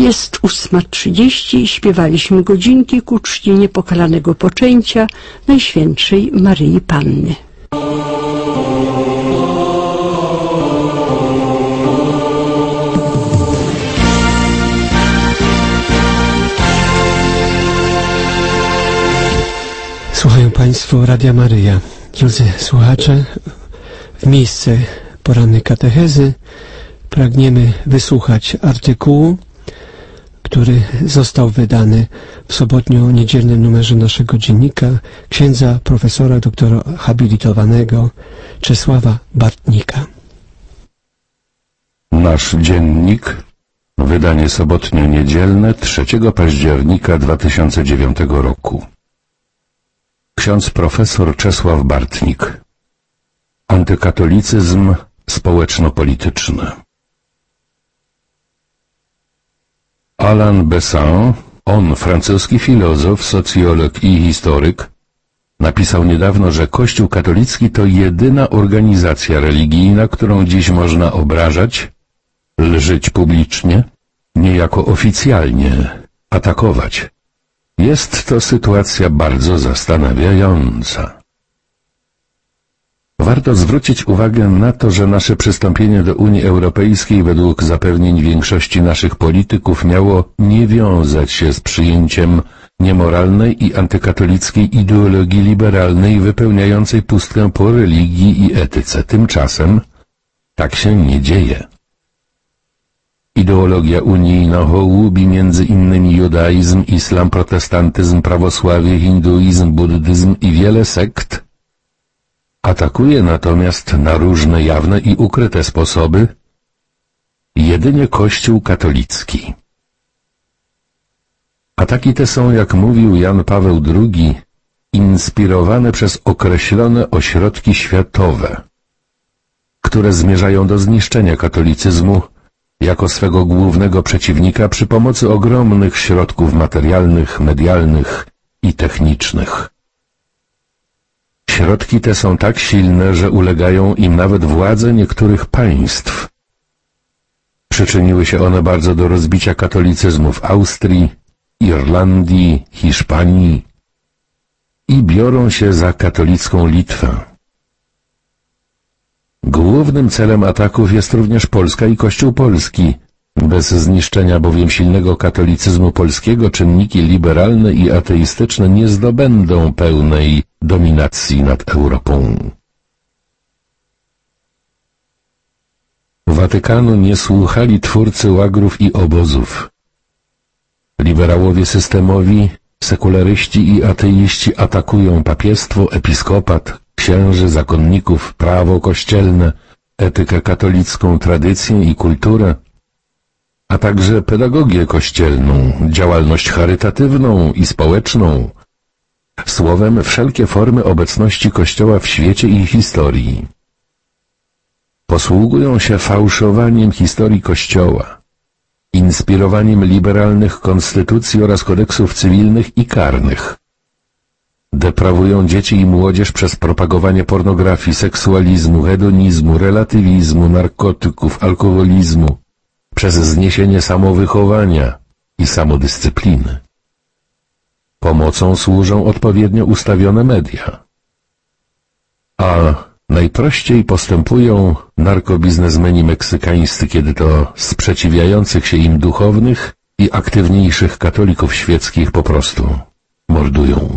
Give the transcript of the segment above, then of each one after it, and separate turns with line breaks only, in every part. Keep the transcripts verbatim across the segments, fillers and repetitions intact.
Jest ósma trzydzieści i śpiewaliśmy godzinki ku czci niepokalanego poczęcia Najświętszej Maryi Panny.
Słuchają Państwo Radia Maryja. Drodzy słuchacze, w miejsce porannej katechezy pragniemy wysłuchać artykułu, który został wydany w sobotnio-niedzielnym numerze naszego dziennika księdza profesora doktora habilitowanego Czesława Bartnika.
Nasz dziennik, wydanie sobotnio-niedzielne trzeciego października dwa tysiące dziewiątego roku. Ksiądz profesor Czesław Bartnik. Antykatolicyzm społeczno-polityczny. Alain Besant, on francuski filozof, socjolog i historyk, napisał niedawno, że Kościół katolicki to jedyna organizacja religijna, którą dziś można obrażać, lżyć publicznie, niejako oficjalnie atakować. Jest to sytuacja bardzo zastanawiająca. Warto zwrócić uwagę na to, że nasze przystąpienie do Unii Europejskiej według zapewnień większości naszych polityków miało nie wiązać się z przyjęciem niemoralnej i antykatolickiej ideologii liberalnej wypełniającej pustkę po religii i etyce. Tymczasem tak się nie dzieje. Ideologia unijna hołubi między innymi judaizm, islam, protestantyzm, prawosławie, hinduizm, buddyzm i wiele sekt. Atakuje natomiast na różne jawne i ukryte sposoby jedynie Kościół katolicki. Ataki te są, jak mówił Jan Paweł drugi, inspirowane przez określone ośrodki światowe, które zmierzają do zniszczenia katolicyzmu jako swego głównego przeciwnika przy pomocy ogromnych środków materialnych, medialnych i technicznych. Środki te są tak silne, że ulegają im nawet władze niektórych państw. Przyczyniły się one bardzo do rozbicia katolicyzmu w Austrii, Irlandii, Hiszpanii i biorą się za katolicką Litwę. Głównym celem ataków jest również Polska i Kościół polski. Bez zniszczenia bowiem silnego katolicyzmu polskiego czynniki liberalne i ateistyczne nie zdobędą pełnej dominacji nad Europą. Watykanu nie słuchali twórcy łagrów i obozów. Liberałowie systemowi, sekularyści i ateiści atakują papiestwo, episkopat, księży, zakonników, prawo kościelne, etykę katolicką, tradycję i kulturę, a także pedagogię kościelną, działalność charytatywną i społeczną, słowem wszelkie formy obecności Kościoła w świecie i historii. Posługują się fałszowaniem historii Kościoła, inspirowaniem liberalnych konstytucji oraz kodeksów cywilnych i karnych. Deprawują dzieci i młodzież przez propagowanie pornografii, seksualizmu, hedonizmu, relatywizmu, narkotyków, alkoholizmu, przez zniesienie samowychowania i samodyscypliny. Pomocą służą odpowiednio ustawione media. A najprościej postępują narkobiznesmeni meksykańscy, kiedy to sprzeciwiających się im duchownych i aktywniejszych katolików świeckich po prostu mordują.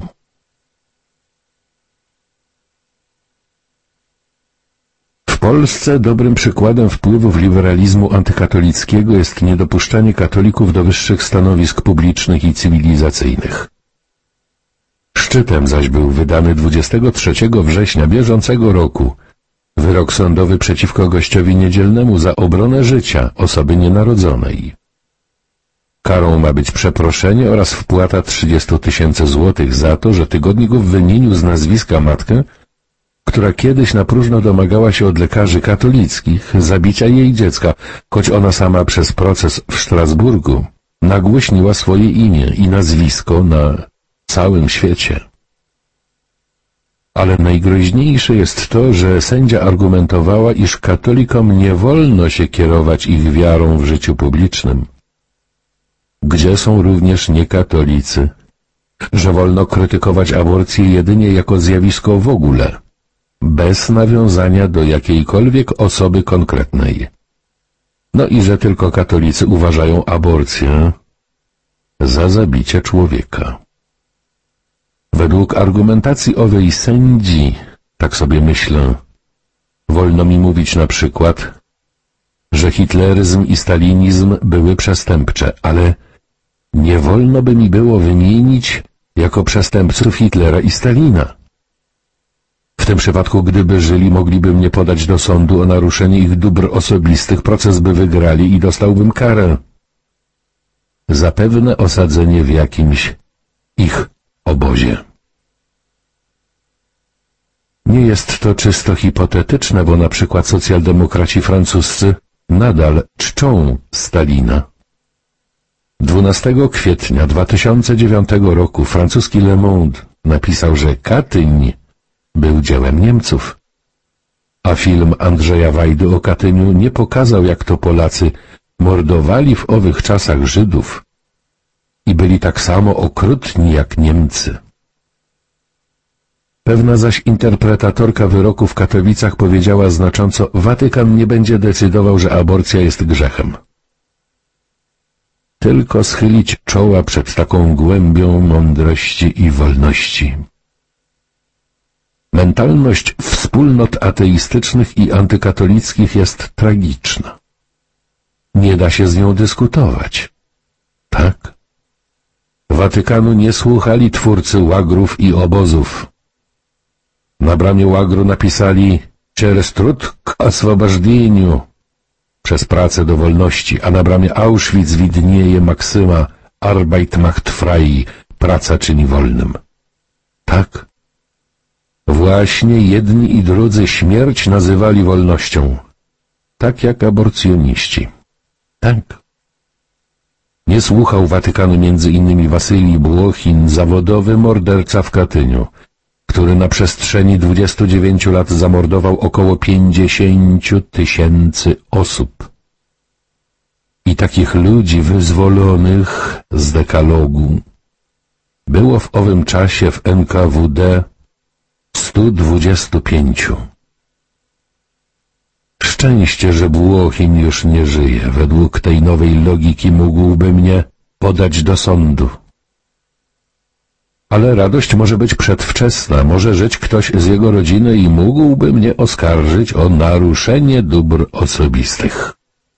W Polsce dobrym przykładem wpływów liberalizmu antykatolickiego jest niedopuszczanie katolików do wyższych stanowisk publicznych i cywilizacyjnych. Szczytem zaś był wydany dwudziestego trzeciego września bieżącego roku wyrok sądowy przeciwko gościowi niedzielnemu za obronę życia osoby nienarodzonej. Karą ma być przeproszenie oraz wpłata trzydziestu tysięcy złotych za to, że tygodników wymienił z nazwiska matkę, która kiedyś na próżno domagała się od lekarzy katolickich zabicia jej dziecka, choć ona sama przez proces w Strasburgu nagłośniła swoje imię i nazwisko na całym świecie. Ale najgroźniejsze jest to, że sędzia argumentowała, iż katolikom nie wolno się kierować ich wiarą w życiu publicznym. gdzie są również niekatolicy, że wolno krytykować aborcję jedynie jako zjawisko w ogóle, bez nawiązania do jakiejkolwiek osoby konkretnej. No i że tylko katolicy uważają aborcję za zabicie człowieka. Według argumentacji owej sędzi, tak sobie myślę, wolno mi mówić na przykład, że hitleryzm i stalinizm były przestępcze, ale nie wolno by mi było wymienić jako przestępców Hitlera i Stalina. W tym przypadku, gdyby żyli, mogliby mnie podać do sądu o naruszenie ich dóbr osobistych, proces by wygrali i dostałbym karę. Zapewne osadzenie w jakimś ich obozie. Nie jest to czysto hipotetyczne, bo na przykład socjaldemokraci francuscy nadal czczą Stalina. dwunastego kwietnia dwa tysiące dziewiątego roku francuski Le Monde napisał, że Katyń był dziełem Niemców, a film Andrzeja Wajdy o Katyniu nie pokazał, jak to Polacy mordowali w owych czasach Żydów i byli tak samo okrutni jak Niemcy. Pewna zaś interpretatorka wyroku w Katowicach powiedziała znacząco: Watykan nie będzie decydował, że aborcja jest grzechem. Tylko schylić czoła przed taką głębią mądrości i wolności. Mentalność wspólnot ateistycznych i antykatolickich jest tragiczna. Nie da się z nią dyskutować. Tak? Watykanu nie słuchali twórcy łagrów i obozów. Na bramie łagru napisali „Через труд к освобождению” przez pracę do wolności, a na bramie Auschwitz widnieje maksyma Arbeit macht frei, praca czyni wolnym. Tak? Właśnie jedni i drudzy śmierć nazywali wolnością, tak jak aborcjoniści. Tak. Nie słuchał Watykanu między innymi Wasylij Błochin, zawodowy morderca w Katyniu, który na przestrzeni dwudziestu dziewięciu lat zamordował około pięćdziesięciu tysięcy osób. I takich ludzi wyzwolonych z dekalogu było w owym czasie w N K W D stu dwudziestu pięciu. Szczęście, że Błochin już nie żyje. Według tej nowej logiki mógłby mnie podać do sądu. Ale radość może być przedwczesna, może żyć ktoś z jego rodziny i mógłby mnie oskarżyć o naruszenie dóbr osobistych.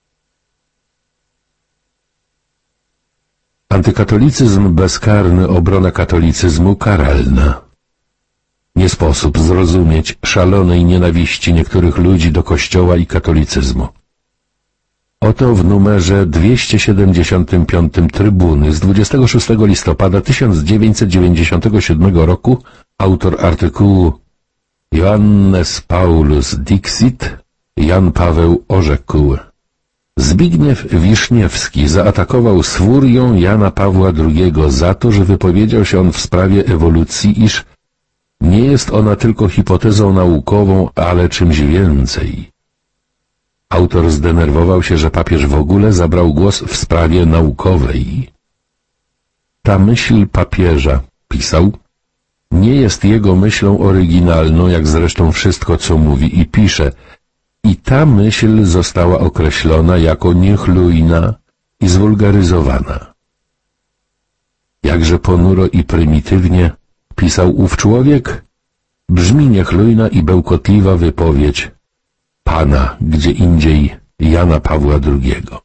Antykatolicyzm bezkarny, obrona katolicyzmu karalna. Nie sposób zrozumieć szalonej nienawiści niektórych ludzi do Kościoła i katolicyzmu. Oto w numerze dwieście siedemdziesiątym piątym Trybuny z dwudziestego szóstego listopada tysiąc dziewięćset dziewięćdziesiątego siódmego roku autor artykułu Johannes Paulus Dixit, Jan Paweł orzekł. Zbigniew Wiszniewski zaatakował z furią Jana Pawła drugiego za to, że wypowiedział się on w sprawie ewolucji, iż nie jest ona tylko hipotezą naukową, ale czymś więcej. Autor zdenerwował się, że papież w ogóle zabrał głos w sprawie naukowej. Ta myśl papieża, pisał, nie jest jego myślą oryginalną, jak zresztą wszystko, co mówi i pisze, i ta myśl została określona jako niechlujna i zwulgaryzowana. Jakże ponuro i prymitywnie pisał ów człowiek, brzmi niechlujna i bełkotliwa wypowiedź Pana, gdzie indziej Jana Pawła drugiego.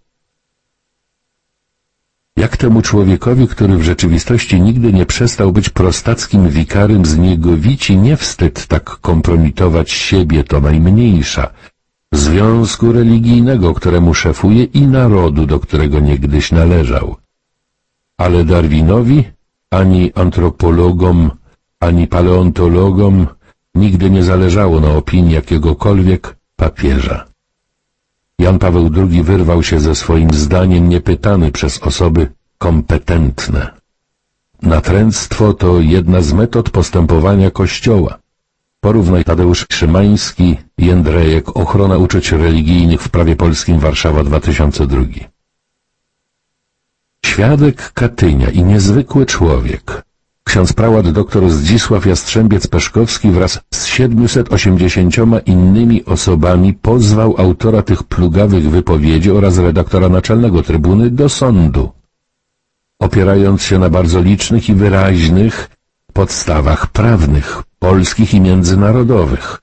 Jak temu człowiekowi, który w rzeczywistości nigdy nie przestał być prostackim wikarym z niegowici, nie wstyd tak kompromitować siebie, to najmniejsza, związku religijnego, któremu szefuje, i narodu, do którego niegdyś należał. Ale Darwinowi, ani antropologom, ani paleontologom nigdy nie zależało na opinii jakiegokolwiek papieża. Jan Paweł drugi wyrwał się ze swoim zdaniem niepytany przez osoby kompetentne. Natręctwo to jedna z metod postępowania Kościoła. Porównaj Tadeusz Szymański, Jędrejek, Ochrona uczuć religijnych w prawie polskim, Warszawa dwa tysiące drugi. Świadek Katynia i niezwykły człowiek, ksiądz prałat dr Zdzisław Jastrzębiec-Peszkowski wraz z siedmiuset osiemdziesięcioma innymi osobami pozwał autora tych plugawych wypowiedzi oraz redaktora naczelnego Trybuny do sądu, opierając się na bardzo licznych i wyraźnych podstawach prawnych, polskich i międzynarodowych.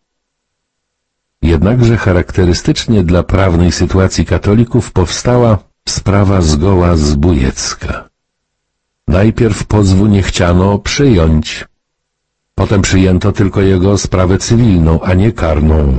Jednakże charakterystycznie dla prawnej sytuacji katolików powstała sprawa zgoła zbójecka. Najpierw pozwu nie chciano przyjąć, potem przyjęto tylko jego sprawę cywilną, a nie karną,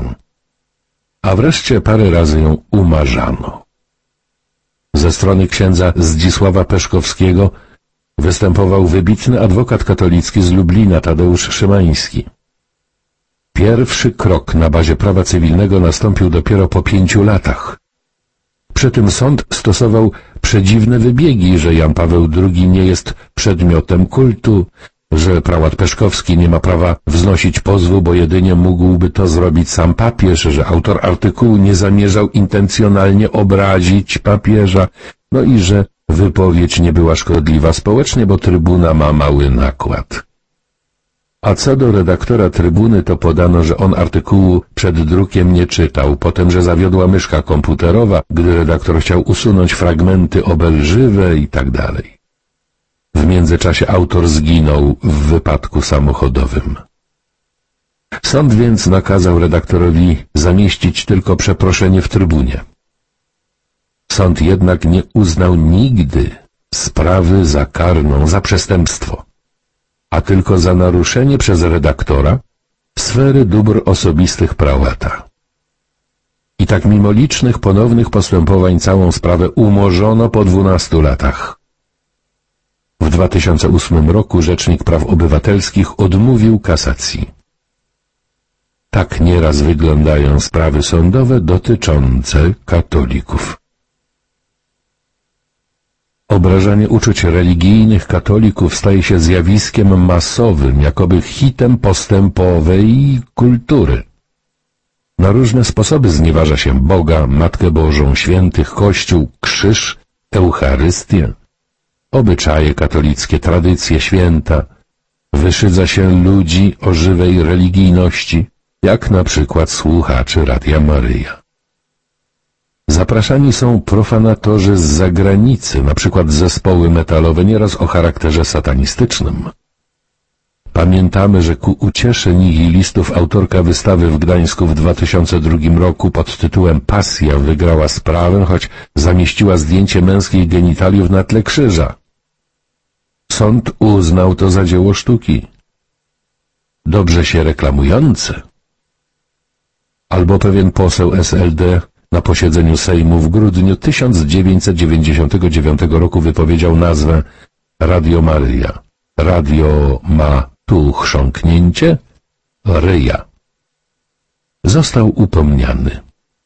a wreszcie parę razy ją umarzano. Ze strony księdza Zdzisława Peszkowskiego występował wybitny adwokat katolicki z Lublina Tadeusz Szymański. Pierwszy krok na bazie prawa cywilnego nastąpił dopiero po pięciu latach. Przy tym sąd stosował przedziwne wybiegi, że Jan Paweł drugi nie jest przedmiotem kultu, że prałat Peszkowski nie ma prawa wznosić pozwu, bo jedynie mógłby to zrobić sam papież, że autor artykułu nie zamierzał intencjonalnie obrazić papieża, no i że wypowiedź nie była szkodliwa społecznie, bo Trybuna ma mały nakład. A co do redaktora Trybuny, to podano, że on artykułu przed drukiem nie czytał, potem, że zawiodła myszka komputerowa, gdy redaktor chciał usunąć fragmenty obelżywe i tak dalej. W międzyczasie autor zginął w wypadku samochodowym. Sąd więc nakazał redaktorowi zamieścić tylko przeproszenie w Trybunie. Sąd jednak nie uznał nigdy sprawy za karną, za przestępstwo, a tylko za naruszenie przez redaktora sfery dóbr osobistych prałata. I tak mimo licznych ponownych postępowań całą sprawę umorzono po dwunastu latach. W dwa tysiące ósmym roku Rzecznik Praw Obywatelskich odmówił kasacji. Tak nieraz wyglądają sprawy sądowe dotyczące katolików. Obrażanie uczuć religijnych katolików staje się zjawiskiem masowym, jakoby hitem postępowej kultury. Na różne sposoby znieważa się Boga, Matkę Bożą, świętych, Kościół, krzyż, Eucharystię, obyczaje katolickie, tradycje, święta. Wyszydza się ludzi o żywej religijności, jak na przykład słuchaczy Radia Maryja. Zapraszani są profanatorzy z zagranicy, na przykład zespoły metalowe, nieraz o charakterze satanistycznym. Pamiętamy, że ku uciesze nihilistów autorka wystawy w Gdańsku w dwa tysiące drugim roku pod tytułem Pasja wygrała sprawę, choć zamieściła zdjęcie męskich genitaliów na tle krzyża. Sąd uznał to za dzieło sztuki. Dobrze się reklamujące. Albo pewien poseł S L D na posiedzeniu Sejmu w grudniu tysiąc dziewięćset dziewięćdziesiątego dziewiątego roku wypowiedział nazwę Radio Maryja. Radio ma tu chrząknięcie ryja. Został upomniany.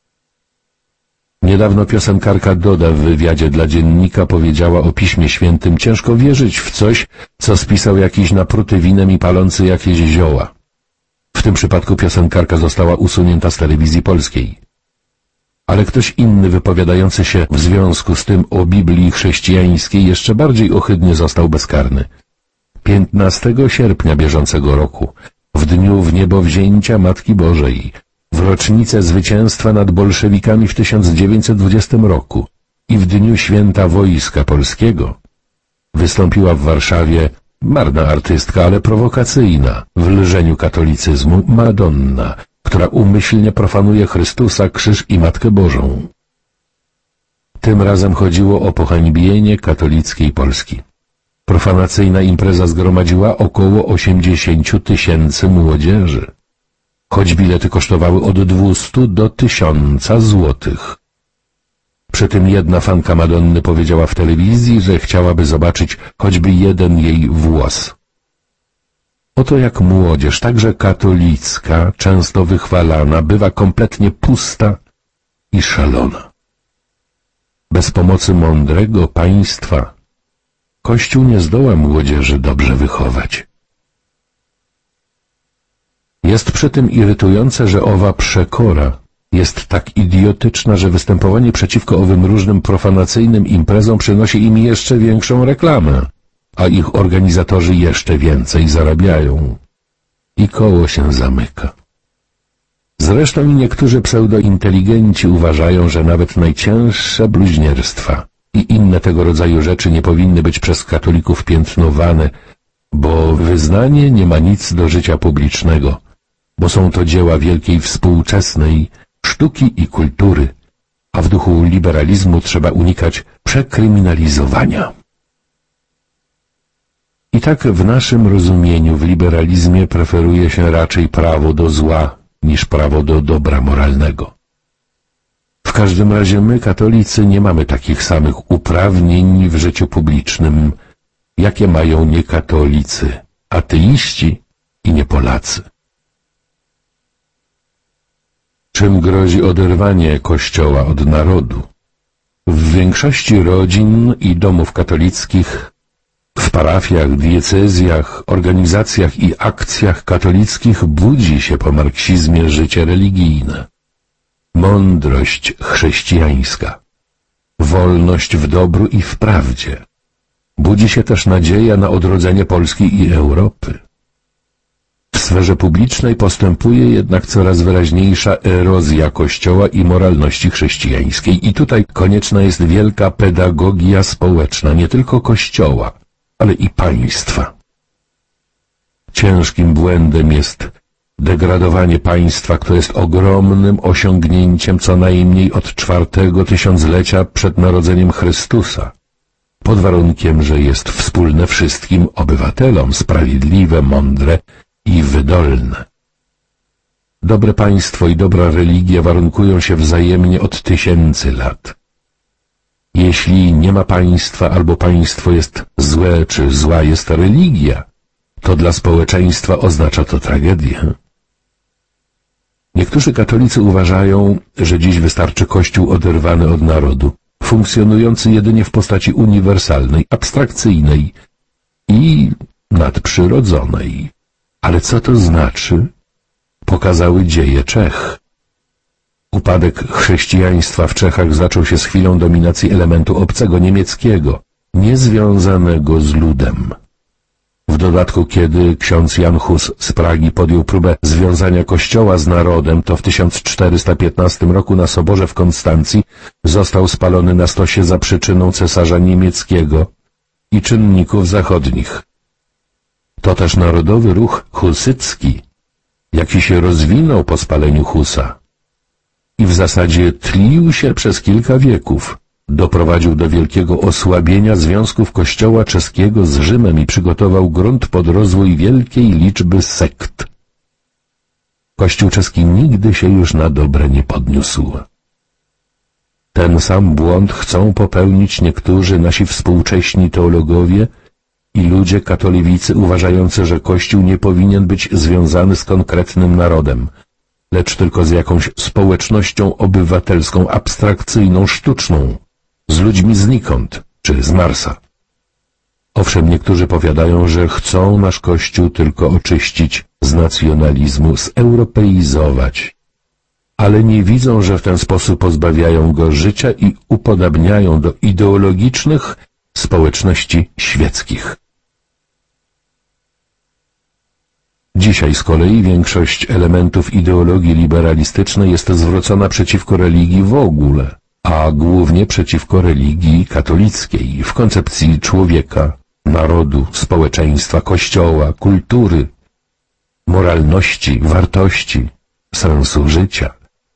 Niedawno piosenkarka Doda w wywiadzie dla Dziennika powiedziała o Piśmie Świętym: ciężko wierzyć w coś, co spisał jakiś napruty winem i palący jakieś zioła. W tym przypadku piosenkarka została usunięta z telewizji polskiej. Ale ktoś inny wypowiadający się w związku z tym o Biblii chrześcijańskiej jeszcze bardziej ohydnie został bezkarny. piętnastego sierpnia bieżącego roku, w dniu wniebowzięcia Matki Bożej, w rocznicę zwycięstwa nad bolszewikami w tysiąc dziewięćset dwudziestym roku i w dniu święta Wojska Polskiego, wystąpiła w Warszawie marna artystka, ale prowokacyjna w lżeniu katolicyzmu Madonna, która umyślnie profanuje Chrystusa, krzyż i Matkę Bożą. Tym razem chodziło o pohańbienie katolickiej Polski. Profanacyjna impreza zgromadziła około osiemdziesięciu tysięcy młodzieży, choć bilety kosztowały od dwustu do tysiąca złotych. Przy tym jedna fanka Madonny powiedziała w telewizji, że chciałaby zobaczyć choćby jeden jej włos. Oto jak młodzież, także katolicka, często wychwalana, bywa kompletnie pusta i szalona. Bez pomocy mądrego państwa Kościół nie zdoła młodzieży dobrze wychować. Jest przy tym irytujące, że owa przekora jest tak idiotyczna, że występowanie przeciwko owym różnym profanacyjnym imprezom przynosi im jeszcze większą reklamę, a ich organizatorzy jeszcze więcej zarabiają. I koło się zamyka. Zresztą i niektórzy pseudointeligenci uważają, że nawet najcięższe bluźnierstwa i inne tego rodzaju rzeczy nie powinny być przez katolików piętnowane, bo wyznanie nie ma nic do życia publicznego, bo są to dzieła wielkiej współczesnej sztuki i kultury, a w duchu liberalizmu trzeba unikać przekryminalizowania. I tak w naszym rozumieniu w liberalizmie preferuje się raczej prawo do zła niż prawo do dobra moralnego. W każdym razie my, katolicy, nie mamy takich samych uprawnień w życiu publicznym, jakie mają niekatolicy, ateiści i niepolacy. Czym grozi oderwanie Kościoła od narodu? W większości rodzin i domów katolickich, w parafiach, diecezjach, organizacjach i akcjach katolickich budzi się po marksizmie życie religijne. Mądrość chrześcijańska, wolność w dobru i w prawdzie. Budzi się też nadzieja na odrodzenie Polski i Europy. W sferze publicznej postępuje jednak coraz wyraźniejsza erozja Kościoła i moralności chrześcijańskiej i tutaj konieczna jest wielka pedagogia społeczna nie tylko Kościoła, ale i państwa. Ciężkim błędem jest degradowanie państwa, które jest ogromnym osiągnięciem co najmniej od czwartego tysiąclecia przed narodzeniem Chrystusa, pod warunkiem, że jest wspólne wszystkim obywatelom, sprawiedliwe, mądre i wydolne. Dobre państwo i dobra religia warunkują się wzajemnie od tysięcy lat. Jeśli nie ma państwa albo państwo jest złe czy zła jest religia, to dla społeczeństwa oznacza to tragedię. Niektórzy katolicy uważają, że dziś wystarczy Kościół oderwany od narodu, funkcjonujący jedynie w postaci uniwersalnej, abstrakcyjnej i nadprzyrodzonej. Ale co to znaczy? Pokazały dzieje Czech. Upadek chrześcijaństwa w Czechach zaczął się z chwilą dominacji elementu obcego niemieckiego, niezwiązanego z ludem. W dodatku, kiedy ksiądz Jan Hus z Pragi podjął próbę związania Kościoła z narodem, to w tysiąc czterysta piętnastym roku na soborze w Konstancji został spalony na stosie za przyczyną cesarza niemieckiego i czynników zachodnich. To też narodowy ruch husycki, jaki się rozwinął po spaleniu Husa i w zasadzie tlił się przez kilka wieków, doprowadził do wielkiego osłabienia związków Kościoła czeskiego z Rzymem i przygotował grunt pod rozwój wielkiej liczby sekt. Kościół czeski nigdy się już na dobre nie podniósł. Ten sam błąd chcą popełnić niektórzy nasi współcześni teologowie i ludzie katolicy uważający, że Kościół nie powinien być związany z konkretnym narodem, lecz tylko z jakąś społecznością obywatelską, abstrakcyjną, sztuczną, z ludźmi znikąd czy z Marsa. Owszem, niektórzy powiadają, że chcą nasz Kościół tylko oczyścić z nacjonalizmu, zeuropeizować, ale nie widzą, że w ten sposób pozbawiają go życia i upodabniają do ideologicznych społeczności świeckich. Dzisiaj z kolei większość elementów ideologii liberalistycznej jest zwrócona przeciwko religii w ogóle, a głównie przeciwko religii katolickiej w koncepcji człowieka, narodu, społeczeństwa, kościoła, kultury, moralności, wartości, sensu życia.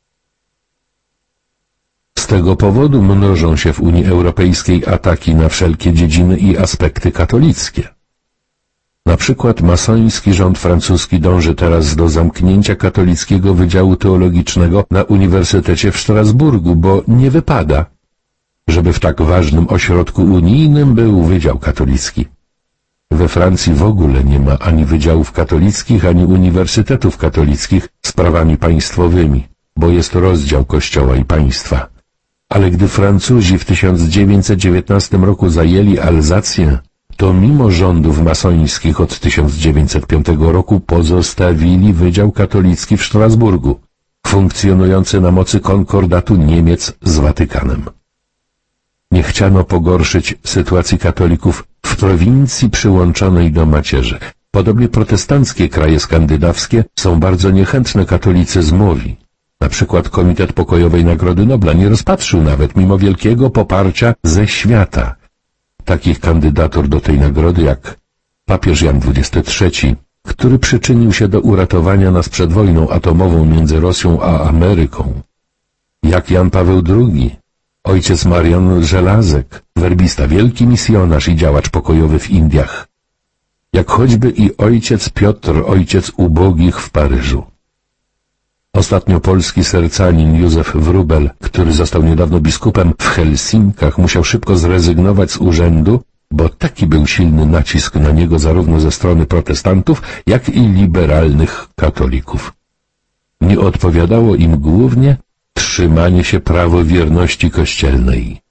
Z tego powodu mnożą się w Unii Europejskiej ataki na wszelkie dziedziny i aspekty katolickie. Na przykład masoński rząd francuski dąży teraz do zamknięcia katolickiego Wydziału Teologicznego na Uniwersytecie w Strasburgu, bo nie wypada, żeby w tak ważnym ośrodku unijnym był Wydział Katolicki. We Francji w ogóle nie ma ani wydziałów katolickich, ani uniwersytetów katolickich z prawami państwowymi, bo jest rozdział Kościoła i państwa. Ale gdy Francuzi w tysiąc dziewięćset dziewiętnastym roku zajęli Alzację, to mimo rządów masońskich od tysiąc dziewięćset piątego roku pozostawili Wydział Katolicki w Strasburgu, funkcjonujący na mocy konkordatu Niemiec z Watykanem. Nie chciano pogorszyć sytuacji katolików w prowincji przyłączonej do macierzy. Podobnie protestanckie kraje skandynawskie są bardzo niechętne katolicyzmowi. Na przykład Komitet Pokojowej Nagrody Nobla nie rozpatrzył nawet mimo wielkiego poparcia ze świata takich kandydatur do tej nagrody jak papież Jan dwudziesty trzeci, który przyczynił się do uratowania nas przed wojną atomową między Rosją a Ameryką, jak Jan Paweł drugi, ojciec Marian Żelazek, werbista, wielki misjonarz i działacz pokojowy w Indiach, jak choćby i ojciec Piotr, ojciec ubogich w Paryżu. Ostatnio polski sercanin Józef Wróbel, który został niedawno biskupem w Helsinkach, musiał szybko zrezygnować z urzędu, bo taki był silny nacisk na niego zarówno ze strony protestantów, jak i liberalnych katolików. Nie odpowiadało im głównie trzymanie się prawowierności kościelnej.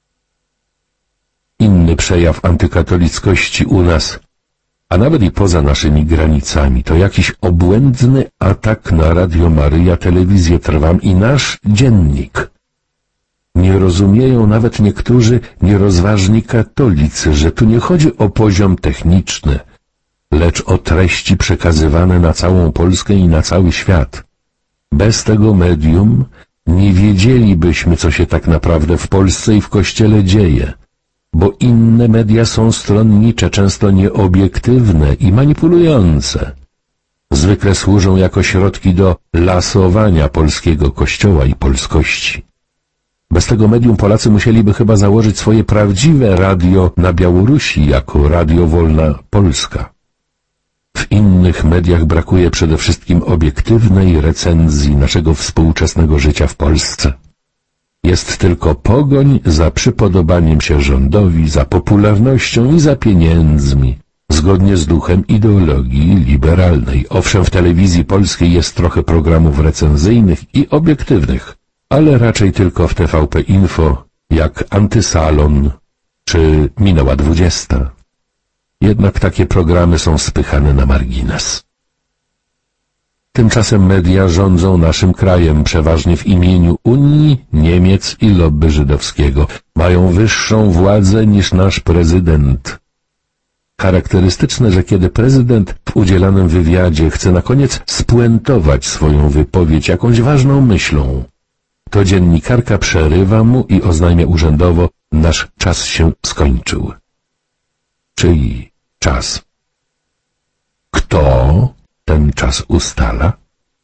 Inny przejaw antykatolickości u nas, a nawet i poza naszymi granicami, to jakiś obłędny atak na Radio Maryja, telewizję Trwam i nasz dziennik. Nie rozumieją nawet niektórzy nierozważni katolicy, że tu nie chodzi o poziom techniczny, lecz o treści przekazywane na całą Polskę i na cały świat. Bez tego medium nie wiedzielibyśmy, co się tak naprawdę w Polsce i w Kościele dzieje, bo inne media są stronnicze, często nieobiektywne i manipulujące. Zwykle służą jako środki do lasowania polskiego Kościoła i polskości. Bez tego medium Polacy musieliby chyba założyć swoje prawdziwe radio na Białorusi jako Radio Wolna Polska. W innych mediach brakuje przede wszystkim obiektywnej recenzji naszego współczesnego życia w Polsce. Jest tylko pogoń za przypodobaniem się rządowi, za popularnością i za pieniędzmi, zgodnie z duchem ideologii liberalnej. Owszem, w telewizji polskiej jest trochę programów recenzyjnych i obiektywnych, ale raczej tylko w T V P Info, jak Antysalon czy Minęła dwudziesta. Jednak takie programy są spychane na margines. Tymczasem media rządzą naszym krajem przeważnie w imieniu Unii, Niemiec i lobby żydowskiego. Mają wyższą władzę niż nasz prezydent. Charakterystyczne, że kiedy prezydent w udzielanym wywiadzie chce na koniec spuentować swoją wypowiedź jakąś ważną myślą, to dziennikarka przerywa mu i oznajmia urzędowo: nasz czas się skończył. Czyj czas? Kto ten czas ustala?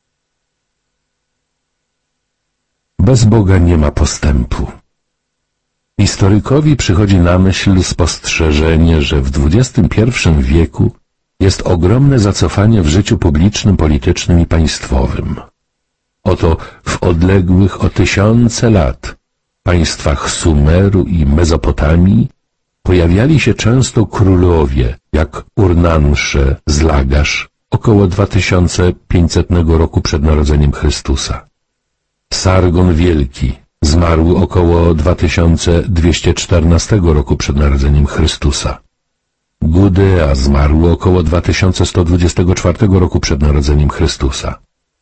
Bez Boga nie ma postępu. Historykowi przychodzi na myśl spostrzeżenie, że w dwudziestym pierwszym wieku jest ogromne zacofanie w życiu publicznym, politycznym i państwowym. Oto w odległych o tysiące lat państwach Sumeru i Mezopotamii pojawiali się często królowie, jak Urnansze z Lagasz, około dwa tysiące pięćsetnego roku przed narodzeniem Chrystusa. Sargon Wielki zmarł około dwa tysiące dwieście czternastego roku przed narodzeniem Chrystusa. Gudea zmarł około dwa tysiące sto dwudziestego czwartego roku przed narodzeniem Chrystusa.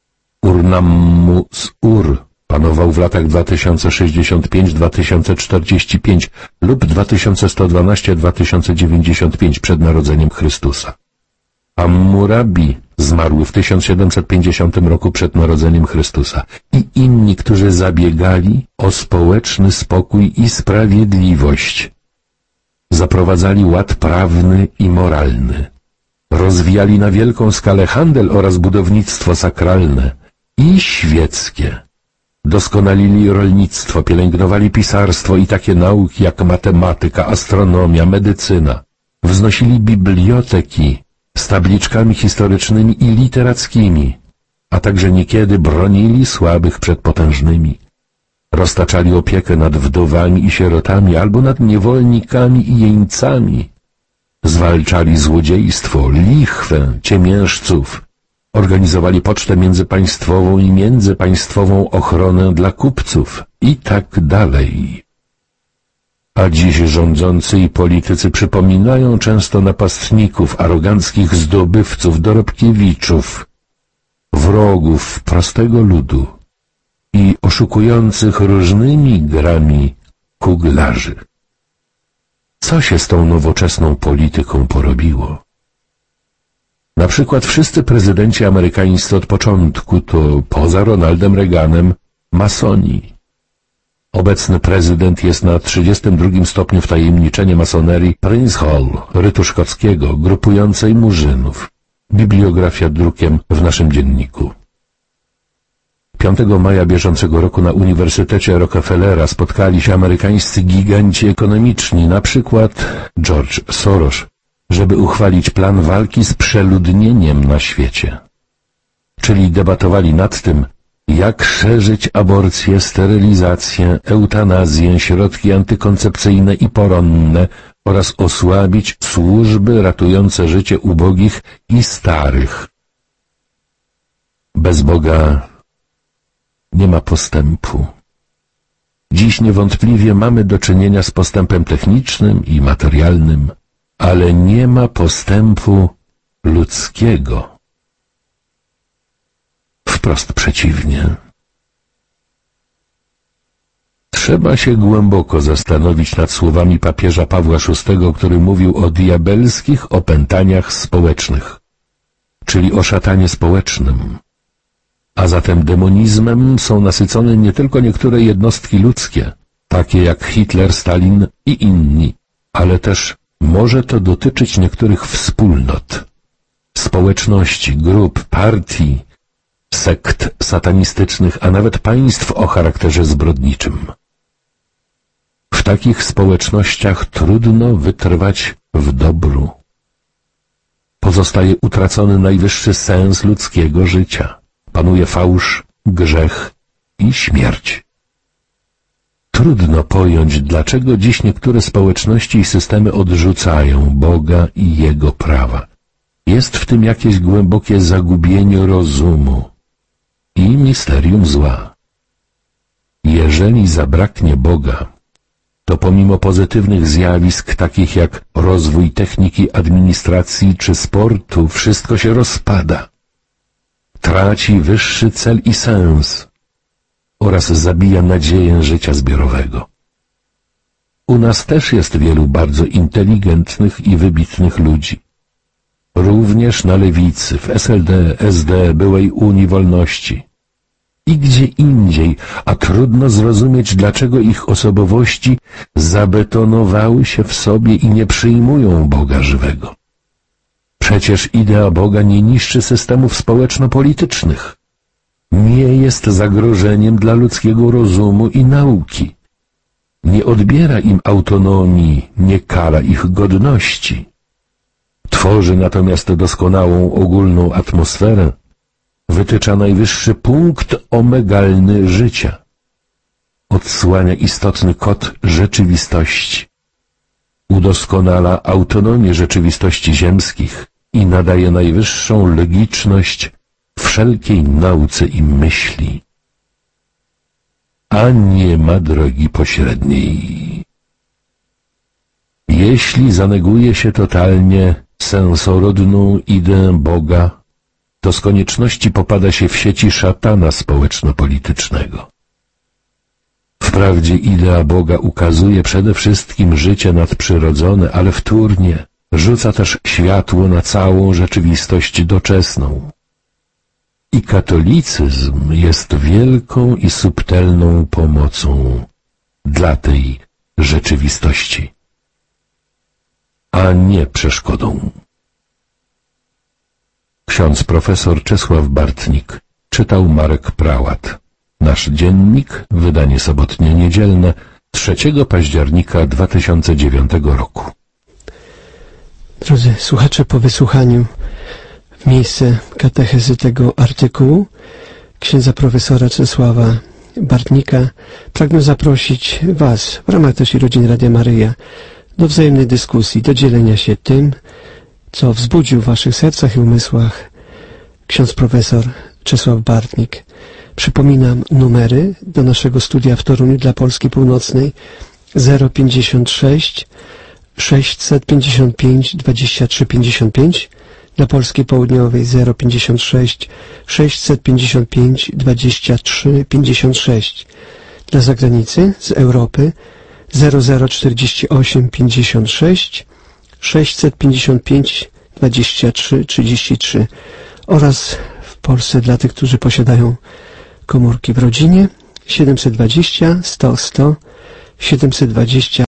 Urnammu z Ur panował w latach dwa tysiące sześćdziesiąt pięć do dwa tysiące czterdzieści pięć lub dwa tysiące sto dwanaście do dwa tysiące dziewięćdziesiąt pięć przed narodzeniem Chrystusa. Hammurabi zmarł w tysiąc siedemset pięćdziesiątym roku przed narodzeniem Chrystusa i inni, którzy zabiegali o społeczny spokój i sprawiedliwość. Zaprowadzali ład prawny i moralny. Rozwijali na wielką skalę handel oraz budownictwo sakralne i świeckie. Doskonalili rolnictwo, pielęgnowali pisarstwo i takie nauki jak matematyka, astronomia, medycyna. Wznosili biblioteki z tabliczkami historycznymi i literackimi, a także niekiedy bronili słabych przed potężnymi. Roztaczali opiekę nad wdowami i sierotami albo nad niewolnikami i jeńcami. Zwalczali złodziejstwo, lichwę, ciemiężców. Organizowali pocztę międzypaństwową i międzypaństwową ochronę dla kupców i tak dalej. A dziś rządzący i politycy przypominają często napastników, aroganckich zdobywców, dorobkiewiczów, wrogów prostego ludu. i oszukujących różnymi grami kuglarzy. Co się z tą nowoczesną polityką porobiło? Na przykład wszyscy prezydenci amerykańscy od początku to, poza Ronaldem Reaganem, masoni. Obecny prezydent jest na trzydziestym drugim stopniu wtajemniczenia masonerii Prince Hall, rytu szkockiego, grupującej murzynów. Bibliografia drukiem w naszym dzienniku. piątego maja bieżącego roku na Uniwersytecie Rockefellera spotkali się amerykańscy giganci ekonomiczni, na przykład George Soros, żeby uchwalić plan walki z przeludnieniem na świecie. Czyli debatowali nad tym, jak szerzyć aborcję, sterylizację, eutanazję, środki antykoncepcyjne i poronne oraz osłabić służby ratujące życie ubogich i starych. Bez Boga nie ma postępu. Dziś niewątpliwie mamy do czynienia z postępem technicznym i materialnym, ale nie ma postępu ludzkiego. Wprost przeciwnie. Trzeba się głęboko zastanowić nad słowami papieża Pawła szóstego, który mówił o diabelskich opętaniach społecznych, czyli o szatanie społecznym. A zatem demonizmem są nasycone nie tylko niektóre jednostki ludzkie, takie jak Hitler, Stalin i inni, ale też może to dotyczyć niektórych wspólnot, społeczności, grup, partii, sekt satanistycznych, a nawet państw o charakterze zbrodniczym. W takich społecznościach trudno wytrwać w dobru. Pozostaje utracony najwyższy sens ludzkiego życia. Panuje fałsz, grzech i śmierć. Trudno pojąć, dlaczego dziś niektóre społeczności i systemy odrzucają Boga i Jego prawa. Jest w tym jakieś głębokie zagubienie rozumu i misterium zła. Jeżeli zabraknie Boga, to pomimo pozytywnych zjawisk takich jak rozwój techniki, administracji czy sportu, wszystko się rozpada. Traci wyższy cel i sens oraz zabija nadzieję życia zbiorowego. U nas też jest wielu bardzo inteligentnych i wybitnych ludzi. Również na lewicy, w S L D, S D, byłej Unii Wolności i gdzie indziej, a trudno zrozumieć, dlaczego ich osobowości zabetonowały się w sobie i nie przyjmują Boga żywego. Przecież idea Boga nie niszczy systemów społeczno-politycznych. Nie jest zagrożeniem dla ludzkiego rozumu i nauki. Nie odbiera im autonomii, nie kara ich godności. Tworzy natomiast doskonałą ogólną atmosferę, wytycza najwyższy punkt omegalny życia. Odsłania istotny kod rzeczywistości. Udoskonala autonomię rzeczywistości ziemskich i nadaje najwyższą logiczność wszelkiej nauce i myśli. A nie ma drogi pośredniej. Jeśli zaneguje się totalnie sensorodną ideę Boga, to z konieczności popada się w sieci szatana społeczno-politycznego. Wprawdzie idea Boga ukazuje przede wszystkim życie nadprzyrodzone, ale wtórnie rzuca też światło na całą rzeczywistość doczesną. I katolicyzm jest wielką i subtelną pomocą dla tej rzeczywistości, a nie przeszkodą. Ksiądz profesor Czesław Bartnik czytał Marek Prałat. Nasz dziennik, wydanie sobotnie-niedzielne, trzeciego października dwa tysiące dziewiątego roku.
Drodzy słuchacze, po wysłuchaniu w miejsce katechezy tego artykułu księdza profesora Czesława Bartnika pragnę zaprosić Was w ramach też i rodzin Radia Maryja do wzajemnej dyskusji, do dzielenia się tym, co wzbudził w Waszych sercach i umysłach ksiądz profesor Czesław Bartnik. Przypominam numery do naszego studia w Toruniu dla Polski Północnej zero pięćdziesiąt sześć sześćset pięćdziesiąt pięć dwadzieścia trzy pięćdziesiąt pięć, Dla Polski Południowej zero pięćdziesiąt sześć sześćset pięćdziesiąt pięć dwadzieścia trzy pięćdziesiąt sześć. Dla zagranicy z Europy zero zero czterdzieści osiem pięćdziesiąt sześć sześćset pięćdziesiąt pięć dwadzieścia trzy trzydzieści trzy oraz w Polsce dla tych, którzy posiadają komórki w rodzinie siedemset dwadzieścia sto sto siedemset dwadzieścia